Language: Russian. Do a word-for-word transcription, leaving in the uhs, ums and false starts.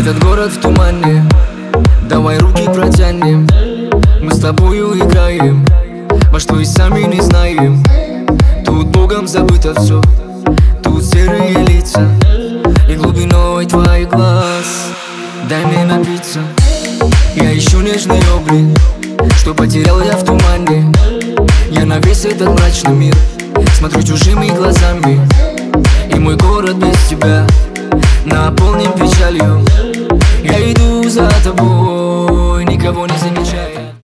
Этот город в тумане, давай руки протянем. Мы с тобою играем во что и сами не знаем. Тут Богом забыто все, тут серые лица и глубиной твоих глаз. Дай мне напиться, я ищу нежный облик, что потерял я в тумане. Я на весь этот мрачный мир смотрю чужими глазами, и мой город без тебя